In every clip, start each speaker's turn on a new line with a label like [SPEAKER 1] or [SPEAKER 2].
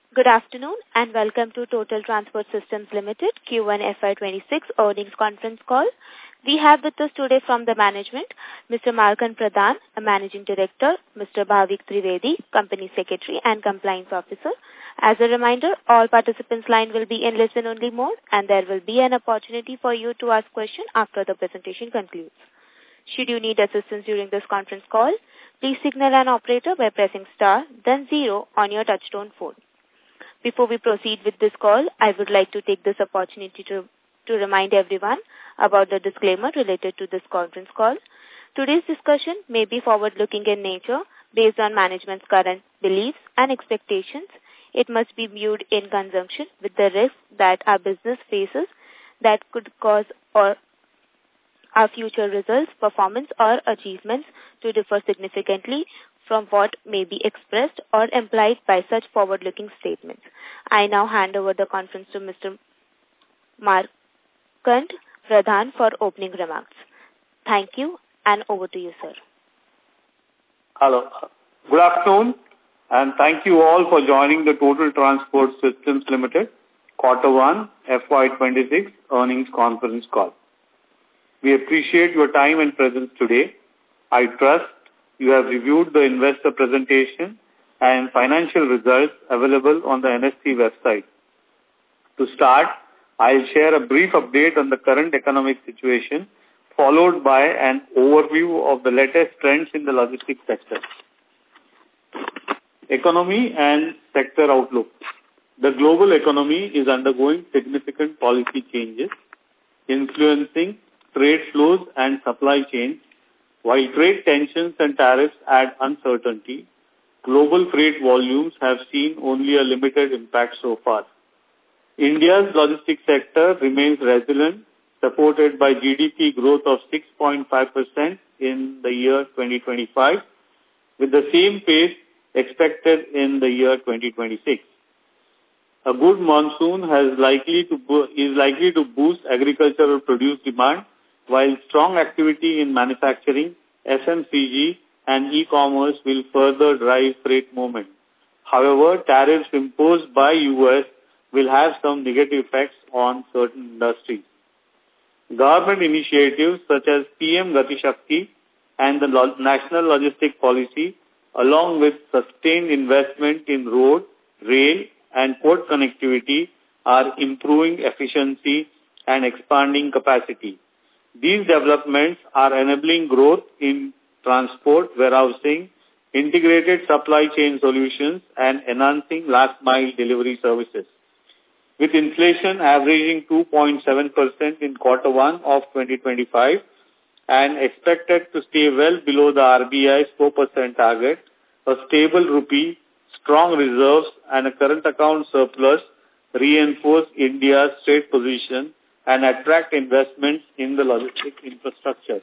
[SPEAKER 1] Good afternoon and welcome to Total Transport Systems Limited Q1 FY26 earnings conference call. We have with us today from the management, Mr. Malkan Pradhan, a Managing Director, Mr. Bhavik Trivedi, Company Secretary and Compliance Officer. As a reminder, all participants' line will be in listen-only mode and there will be an opportunity for you to ask questions after the presentation concludes. Should you need assistance during this conference call, please signal an operator by pressing star, then 0 on your touchtone phone. Before we proceed with this call, I would like to take this opportunity to remind everyone about the disclaimer related to this conference call. Today's discussion may be forward-looking in nature based on management's current beliefs and expectations. It must be viewed in conjunction with the risks that our business faces that could cause our future results, performance, or achievements to differ significantly from what may be expressed or implied by such forward-looking statements. I now hand over the conference to Mr. Malkan Pradhan for opening remarks. Thank you, and over to you, sir.
[SPEAKER 2] Hello. Good afternoon, and thank you all for joining the Total Transport Systems Limited Q1 FY26 earnings conference call. We appreciate your time and presence today. I trust you have reviewed the investor presentation and financial results available on the NSE website. To start, I'll share a brief update on the current economic situation, followed by an overview of the latest trends in the logistics sector. Economy and sector outlook. The global economy is undergoing significant policy changes, influencing trade flows and supply chains. While trade tensions and tariffs add uncertainty, global freight volumes have seen only a limited impact so far. India's logistics sector remains resilient, supported by GDP growth of 6.5% in the year 2025, with the same pace expected in the year 2026. A good monsoon is likely to boost agricultural produce demand, while strong activity in manufacturing, FMCG, and e-commerce will further drive freight movement. However, tariffs imposed by US will have some negative effects on certain industries. Government initiatives such as PM Gati Shakti and the National Logistic Policy, along with sustained investment in road, rail, and port connectivity, are improving efficiency and expanding capacity. These developments are enabling growth in transport, warehousing, integrated supply chain solutions, and enhancing last-mile delivery services. With inflation averaging 2.7% in Q1 of 2025 and expected to stay well below the RBI's 4% target, a stable rupee, strong reserves, and a current account surplus reinforce India's trade position and attract investments in the logistic infrastructure.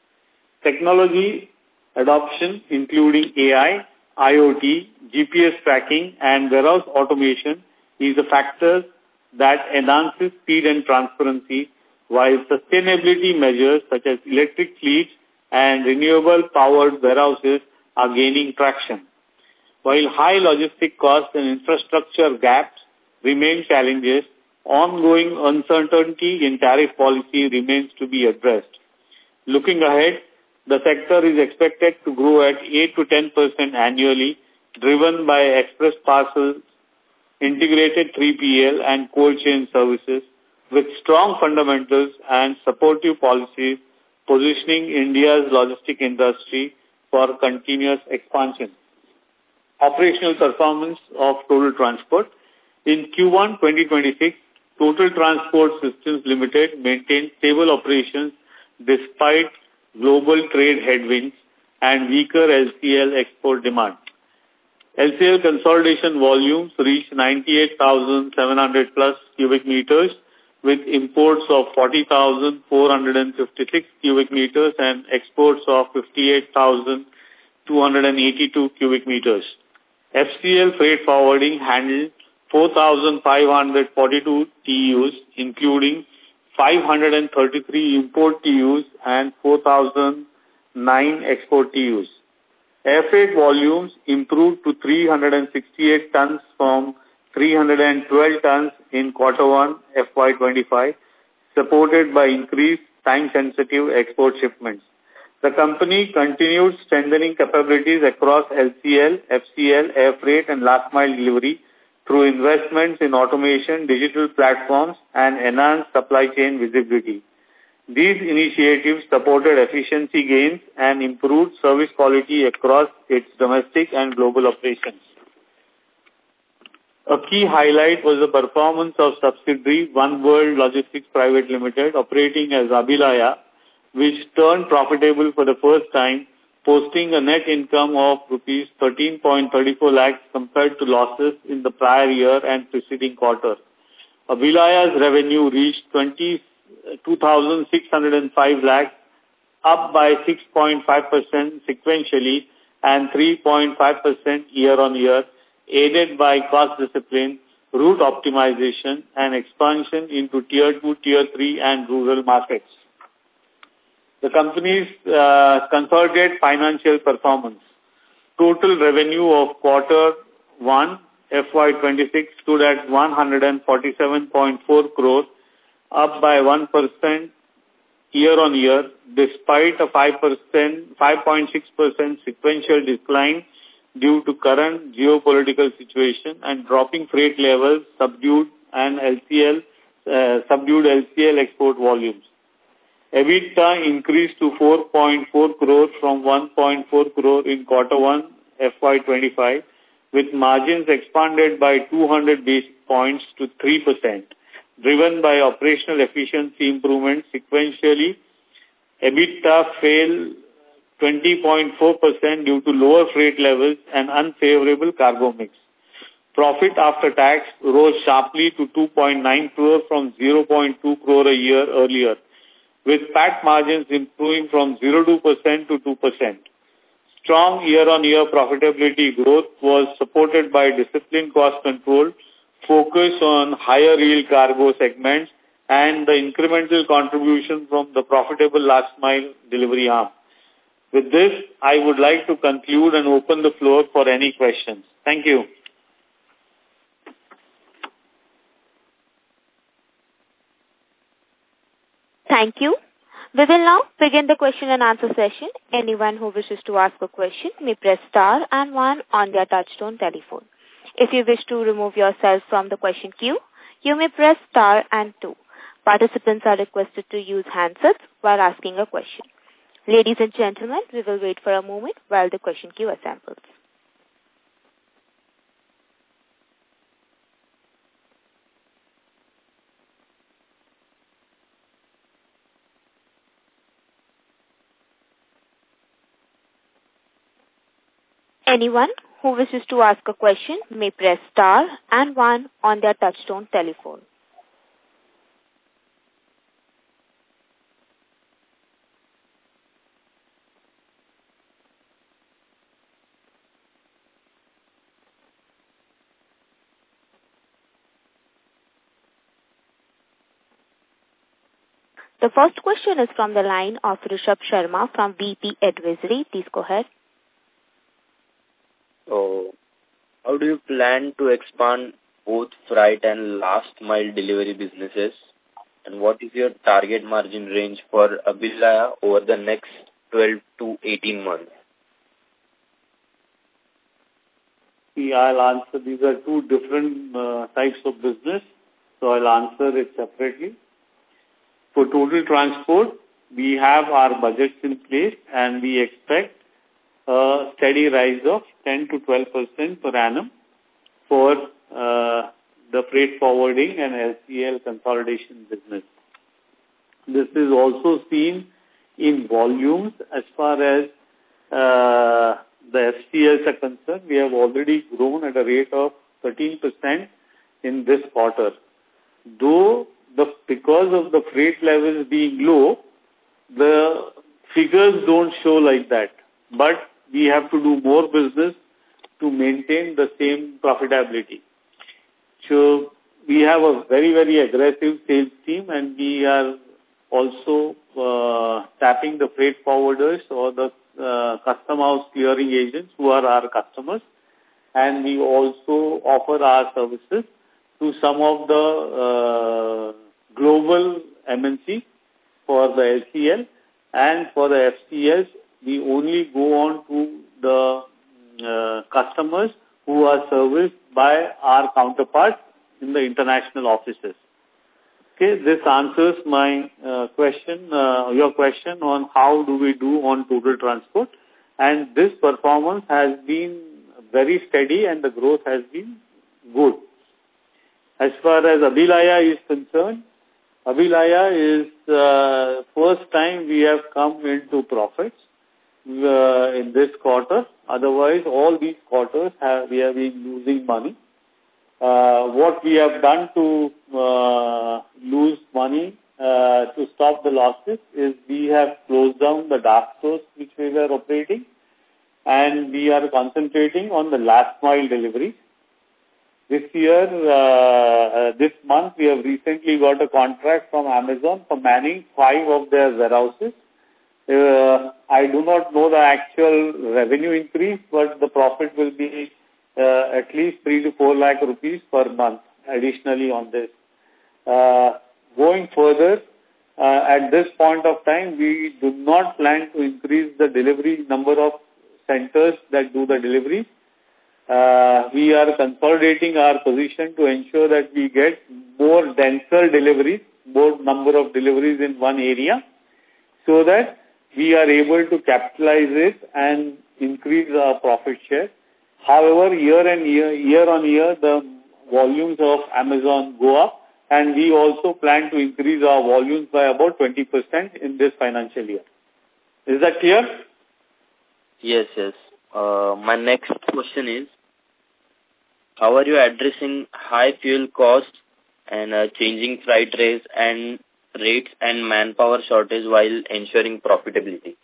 [SPEAKER 2] Technology adoption, including AI, IoT, GPS tracking, and warehouse automation, is a factor that enhances speed and transparency, while sustainability measures such as electric fleets and renewable-powered warehouses are gaining traction. While high logistic costs and infrastructure gaps remain challenges, ongoing uncertainty in tariff policy remains to be addressed. Looking ahead, the sector is expected to grow at 8 to 10% annually, driven by express parcels, integrated 3PL, and cold chain services, with strong fundamentals and supportive policies positioning India's logistic industry for continuous expansion. Operational performance of Total Transport. In Q1 2026, Total Transport Systems Limited maintained stable operations despite global trade headwinds and weaker LCL export demand. LCL consolidation volumes reached 98,700 plus cubic meters, with imports of 40,456 cubic meters and exports of 58,282 cubic meters. FCL Freight Forwarding handled 4,542 TEUs, including 533 import TEUs and 4,009 export TEUs. Air freight volumes improved to 368 tons from 312 tons in Q1 FY25, supported by increased time-sensitive export shipments. The company continued strengthening capabilities across LCL, FCL, air freight, and last-mile delivery through investments in automation, digital platforms, and enhanced supply chain visibility. These initiatives supported efficiency gains and improved service quality across its domestic and global operations. A key highlight was the performance of subsidiary One World Logistics Private Limited, operating as Abhilaya, which turned profitable for the first time, posting a net income of rupees 13.34 lakhs compared to losses in the prior year and preceding quarter. Abhilaya's revenue reached 2,605 lakhs, up by 6.5% sequentially and 3.5% year-on-year, aided by cost discipline, route optimization, and expansion into Tier 2, Tier 3, and rural markets. The company's consolidated financial performance. Total revenue of Q1 FY26 stood at 147.4 crores, up by 1% year-on-year, despite a 5.6% sequential decline due to current geopolitical situation and dropping freight levels, subdued LCL export volumes. EBITDA increased to 4.4 crores from 1.4 crore in Q1 FY25, with margins expanded by 200 basis points to 3%, driven by operational efficiency improvements sequentially. EBITDA fell 20.4% due to lower freight levels and unfavorable cargo mix. Profit after tax rose sharply to 2.9 crore from 0.2 crore a year earlier, with PAT margins improving from 0.2% to 2%. Strong year-on-year profitability growth was supported by disciplined cost control, focus on higher yield cargo segments, and the incremental contribution from the profitable last-mile delivery arm. With this, I would like to conclude and open the floor for any questions. Thank you.
[SPEAKER 1] Thank you. We will now begin the question and answer session. Anyone who wishes to ask a question may press star and 1 on their touchtone telephone. If you wish to remove yourself from the question queue, you may press star and 2. Participants are requested to use handsets while asking a question. Ladies and gentlemen, we will wait for a moment while the question queue assembles. Anyone who wishes to ask a question may press star and 1 on their touchtone telephone. The first question is from the line of Rishabh Sharma from VP Advisory. Please go ahead.
[SPEAKER 3] So, how do you plan to expand both freight and last mile delivery businesses? And what is your target margin range for Abhilaya over the next 12 to 18 months?
[SPEAKER 2] Yeah, I'll answer. These are two different types of business, so I'll answer it separately. For total transport, we have our budgets in place and we expect a steady rise of 10 to 12% per annum for the freight forwarding and LCL consolidation business. This is also seen in volumes as far as the FCLs are concerned. We have already grown at a rate of 13% in this quarter. Though because of the freight levels being low, the figures don't show like that. But we have to do more business to maintain the same profitability. So we have a very, very aggressive sales team, and we are also tapping the freight forwarders or the custom house clearing agents who are our customers. and we also offer our services to some of the global MNC for the LCL, and for the FCS, we only go on to the customers who are serviced by our counterparts in the international offices. Okay, this answers my question, your question on how do we do on total transport. And this performance has been very steady and the growth has been good. As far as Abhyulaya is concerned, Abhyulaya is first time we have come into profits in this quarter. Otherwise, all these quarters we have been losing money. What we have done to lose money to stop the losses is we have closed down the dark stores which we were operating, and we are concentrating on the last mile delivery. This year, this month, we have recently got a contract from Amazon for manning 5 of their warehouses. I do not know the actual revenue increase, but the profit will be at least 3 to 4 lakh rupees per month additionally on this. Going further, at this point of time, we do not plan to increase the delivery number of centers that do the delivery. We are consolidating our position to ensure that we get more denser deliveries, more number of deliveries in one area, so that we are able to capitalize it and increase our profit share. However, year on year, the volumes of Amazon go up, and we also plan to increase our volumes by about 20% in this financial year. Is that clear?
[SPEAKER 3] Yes. My next question is, how are you addressing high fuel costs and changing freight rates and manpower shortage while ensuring profitability?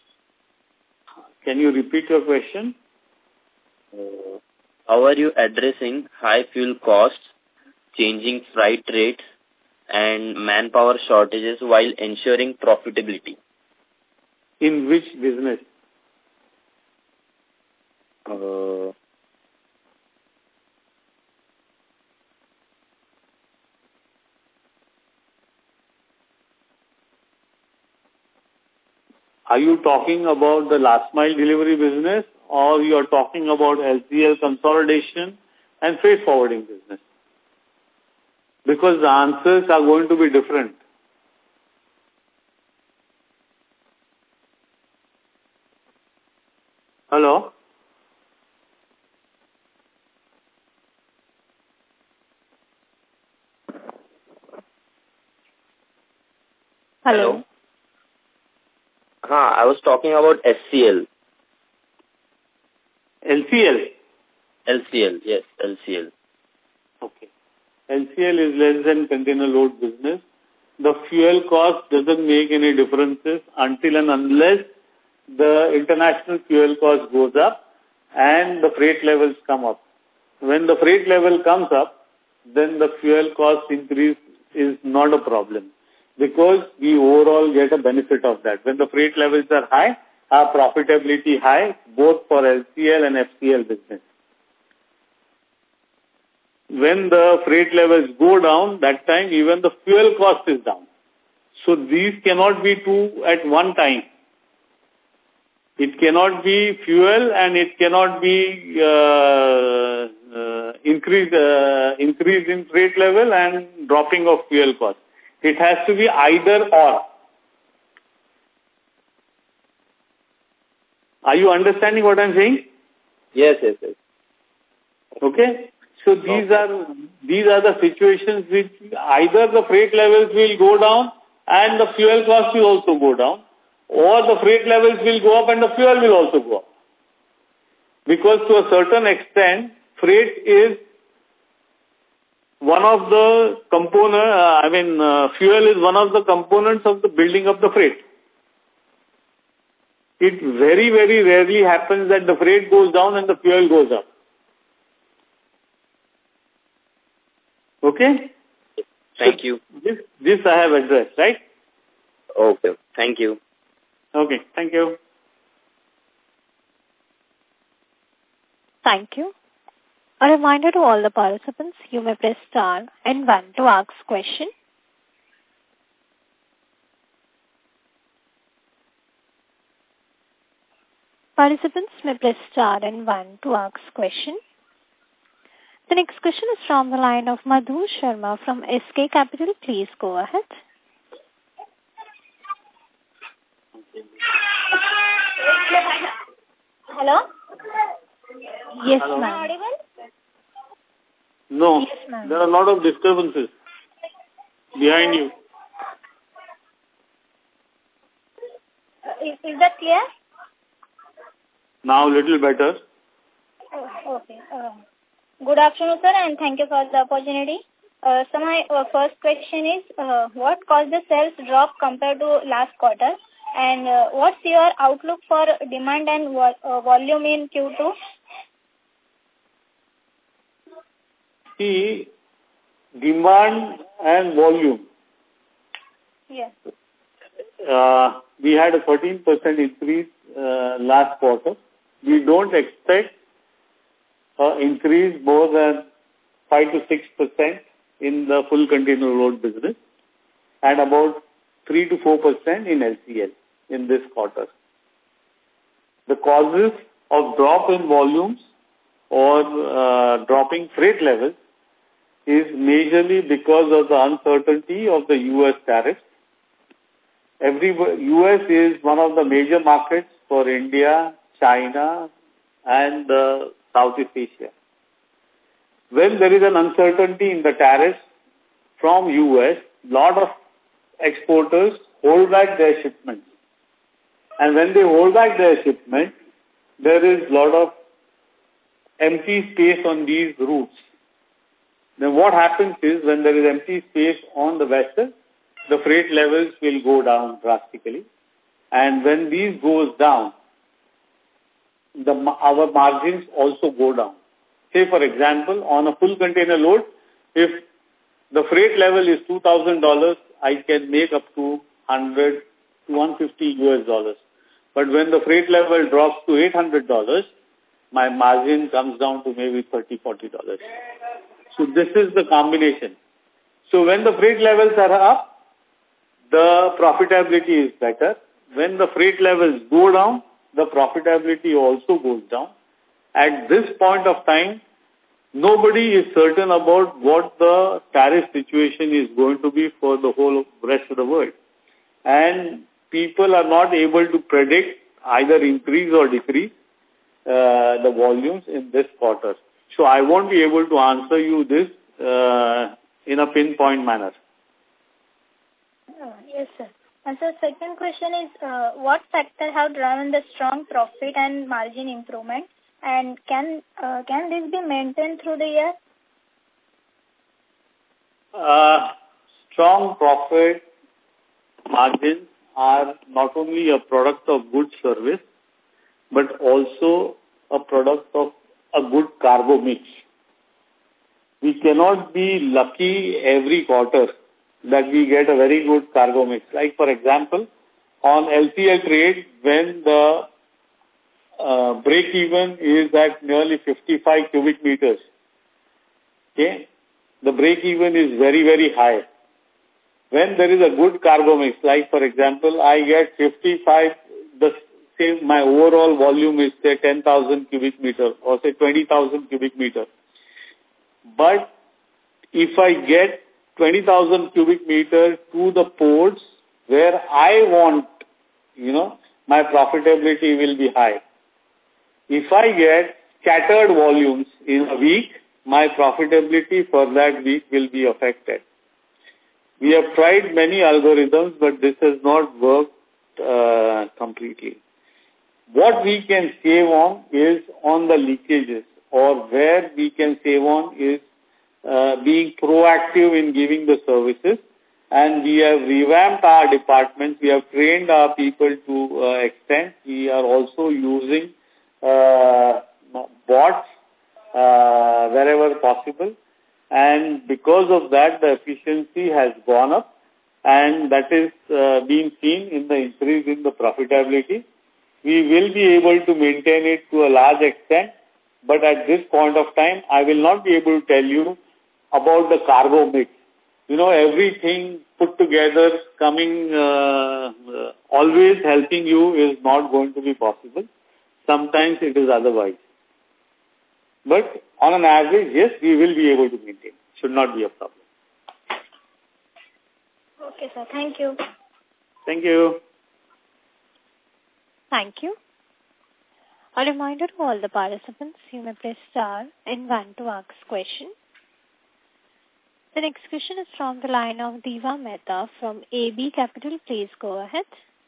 [SPEAKER 2] Can you repeat your question?
[SPEAKER 3] How are you addressing high fuel costs, changing freight rates, and manpower shortages while ensuring profitability?
[SPEAKER 2] In which business? Are you talking about the last mile delivery business, or you are talking about LCL consolidation and freight forwarding business? Because the answers are going to be different. Hello?
[SPEAKER 1] Hello.
[SPEAKER 3] I was talking about SCL.
[SPEAKER 2] LCL?
[SPEAKER 3] LCL, yes, LCL.
[SPEAKER 2] Okay. LCL is less than container load business. The fuel cost doesn't make any differences until and unless the international fuel cost goes up and the freight levels come up. When the freight level comes up, then the fuel cost increase is not a problem, because we overall get a benefit of that. When the freight levels are high, our profitability high, both for LCL and FCL business. When the freight levels go down, that time even the fuel cost is down. So these cannot be two at one time. It cannot be fuel and it cannot be increase in freight level and dropping of fuel cost. It has to be either or. Are you understanding what I'm saying?
[SPEAKER 3] Yes.
[SPEAKER 2] Okay. So these are the situations which either the freight levels will go down and the fuel cost will also go down, or the freight levels will go up and the fuel will also go up. Because to a certain extent, freight is one of the fuel is one of the components of the building of the freight. It very, very rarely happens that the freight goes down and the fuel goes up. Okay?
[SPEAKER 3] Thank you.
[SPEAKER 2] This I have addressed, right?
[SPEAKER 3] Okay. Thank you.
[SPEAKER 2] Okay. Thank you.
[SPEAKER 1] Thank you.
[SPEAKER 4] A reminder to all the participants, you may press star and 1 to ask question. Participants may press star and 1 to ask question. The next question is from the line of Madhu Sharma from SK Capital. Please go ahead.
[SPEAKER 5] Hello?
[SPEAKER 4] Yes,
[SPEAKER 5] Am I
[SPEAKER 4] ma'am.
[SPEAKER 5] audible?
[SPEAKER 2] No,
[SPEAKER 4] Yes, ma'am.
[SPEAKER 2] there are a lot of disturbances behind you.
[SPEAKER 5] Is that clear?
[SPEAKER 2] Now a little better.
[SPEAKER 5] Okay. Good afternoon, sir, and thank you for the opportunity. So my first question is, what caused the sales drop compared to last quarter? And what's your outlook for demand and volume in Q2?
[SPEAKER 2] See, demand and volume.
[SPEAKER 5] Yes.
[SPEAKER 2] We had a 13% increase last quarter. We don't expect increase more than 5 to 6% in the full container load business and about 3 to 4% in LCL in this quarter. The causes of drop in volumes or dropping freight levels is majorly because of the uncertainty of the U.S. tariffs. U.S. is one of the major markets for India, China, and Southeast Asia. When there is an uncertainty in the tariffs from U.S., lot of exporters hold back their shipments. And when they hold back their shipments, there is lot of empty space on these routes. Then what happens is when there is empty space on the vessel, the freight levels will go down drastically. And when these goes down, our margins also go down. Say, for example, on a full container load, if the freight level is $2,000, I can make up to $100 to $150 US. But when the freight level drops to $800, my margin comes down to maybe $30, $40. So this is the combination. So when the freight levels are up, the profitability is better. When the freight levels go down, the profitability also goes down. At this point of time, nobody is certain about what the tariff situation is going to be for the whole rest of the world. And people are not able to predict either increase or decrease the volumes in this quarter. So I won't be able to answer you this in a pinpoint manner.
[SPEAKER 5] Yes, sir. And so second question is, what factor have driven the strong profit and margin improvement? And can this be maintained through the year?
[SPEAKER 2] Strong profit margins are not only a product of good service, but also a product of a good cargo mix. We cannot be lucky every quarter that we get a very good cargo mix. Like, for example, on LCL trade, when the break-even is at nearly 55 cubic meters, okay, the break-even is very, very high. When there is a good cargo mix, like, for example, I get 55, say my overall volume is, say, 10,000 cubic meter or, say, 20,000 cubic meter. But if I get 20,000 cubic meter to the ports where I want, my profitability will be high. If I get scattered volumes in a week, my profitability for that week will be affected. We have tried many algorithms, but this has not worked completely. What we can save on is on the leakages, or where we can save on is being proactive in giving the services. And we have revamped our departments. We have trained our people to extent. We are also using bots wherever possible. And because of that, the efficiency has gone up. And that is being seen in the increase in the profitability. We will be able to maintain it to a large extent But at this point of time, I will not be able to tell you about the cargo mix. Everything put together coming, always helping you is not going to be possible. Sometimes it is otherwise. But on an average, yes, we will be able to maintain. Should not be a problem.
[SPEAKER 5] Okay, sir. Thank you.
[SPEAKER 2] Thank you.
[SPEAKER 4] Thank you. A reminder to all the participants, you may press star and 1 to ask question. The next question is from the line of Diva Mehta from AB Capital. Please go ahead.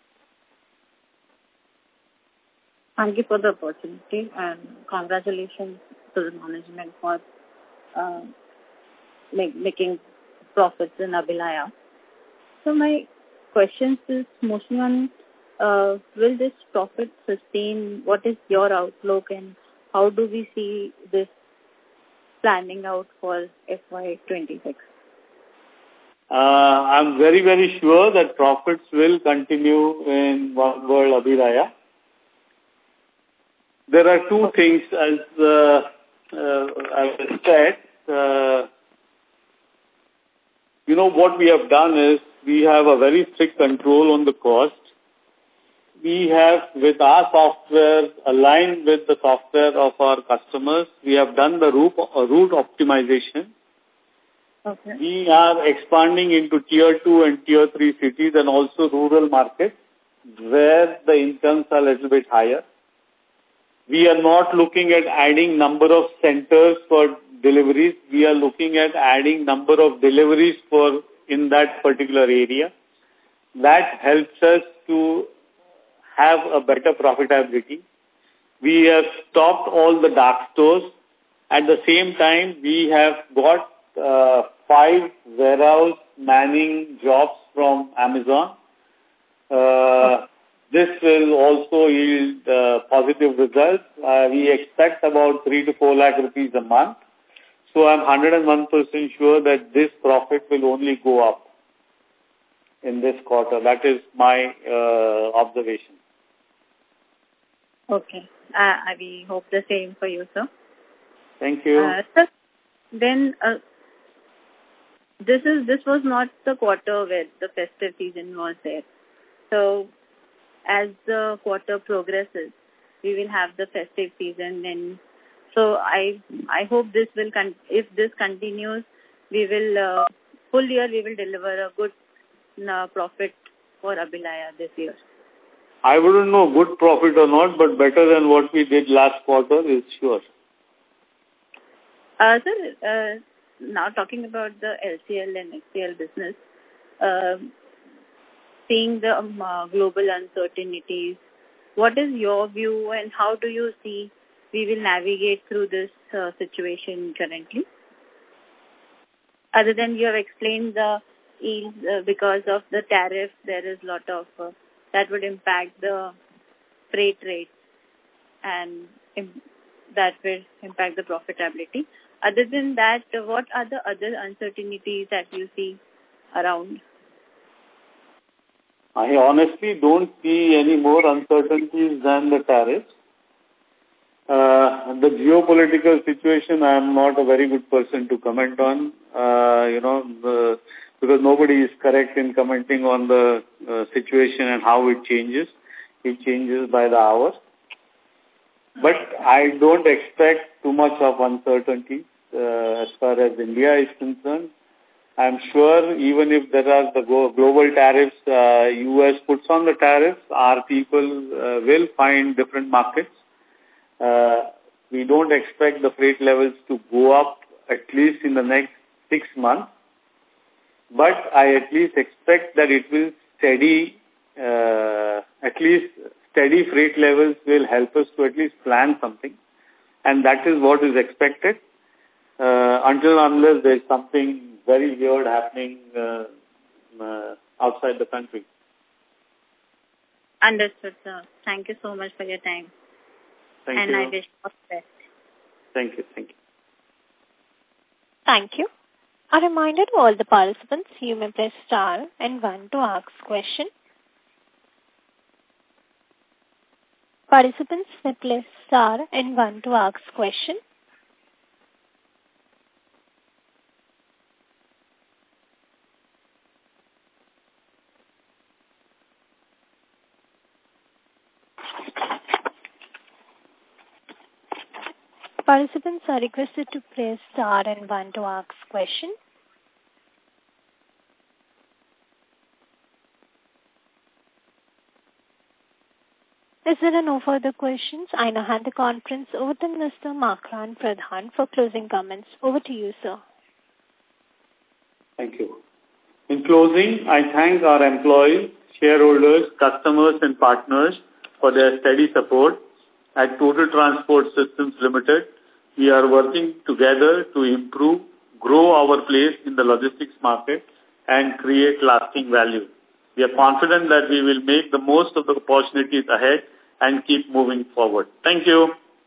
[SPEAKER 6] Thank you for the opportunity and congratulations to the management for making profits in Abhyulaya. So my question is mostly on will this profit sustain? What is your outlook and how do we see this planning out for FY26?
[SPEAKER 2] I'm very, very sure that profits will continue in One World Abhyulaya. There are two things, as I said. What we have done is we have a very strict control on the cost. We have, with our software, aligned with the software of our customers, we have done the route optimization.
[SPEAKER 6] Okay.
[SPEAKER 2] We are expanding into Tier 2 and Tier 3 cities and also rural markets where the incomes are a little bit higher. We are not looking at adding number of centers for deliveries. We are looking at adding number of deliveries in that particular area. That helps us to have a better profitability. We have stopped all the dark stores. At the same time, we have got 5 warehouse manning jobs from Amazon. This will also yield positive results. We expect about 3 to 4 lakh rupees a month. So I'm 101% sure that this profit will only go up in this quarter. That is my observation.
[SPEAKER 6] Okay. We hope the same for you, sir.
[SPEAKER 2] Thank you.
[SPEAKER 6] Sir, then this was not the quarter where the festive season was there. So as the quarter progresses, we will have the festive season. And so I hope this will, if this continues, we will, full year we will deliver a good profit for Abhyulaya this year.
[SPEAKER 2] I wouldn't know good profit or not, but better than what we did last quarter is sure.
[SPEAKER 6] Sir, now talking about the LCL and HCL business, seeing the global uncertainties, what is your view and how do you see we will navigate through this situation currently? Other than you have explained the yields, because of the tariff, there is a lot of that would impact the freight rates and that will impact the profitability. Other than that, what are the other uncertainties that you see around?
[SPEAKER 2] I honestly don't see any more uncertainties than the tariffs. The geopolitical situation, I am not a very good person to comment on, because nobody is correct in commenting on the situation and how it changes. It changes by the hour. But I don't expect too much of uncertainty as far as India is concerned. I'm sure even if there are the global tariffs, US puts on the tariffs, our people will find different markets. We don't expect the freight levels to go up at least in the next 6 months. But I at least expect that it will at least steady freight levels will help us to at least plan something. And that is what is expected until unless there is something very weird happening outside the country.
[SPEAKER 6] Understood, sir. Thank you so much for your time.
[SPEAKER 2] Thank you.
[SPEAKER 6] And I wish all the best.
[SPEAKER 2] Thank you. Thank you.
[SPEAKER 4] Thank you. A reminder to all the participants, you may press star and 1 to ask question. Participants may press star and 1 to ask question. Participants are requested to press star and 1 to ask question. As there are no further questions, I now hand the conference over to Mr. Markan Pradhan for closing comments. Over to you, sir.
[SPEAKER 2] Thank you. In closing, I thank our employees, shareholders, customers and partners for their steady support. At Total Transport Systems Limited, we are working together to improve, grow our place in the logistics market and create lasting value. We are confident that we will make the most of the opportunities ahead and keep moving forward. Thank you.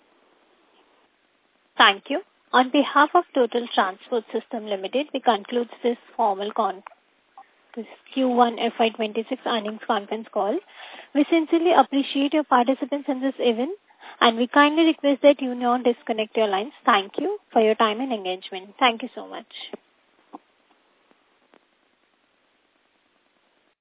[SPEAKER 4] Thank you. On behalf of Total Transport System Limited, we conclude this formal this Q1 FY26 earnings conference call. We sincerely appreciate your participants in this event, and we kindly request that you not disconnect your lines. Thank you for your time and engagement. Thank you so much.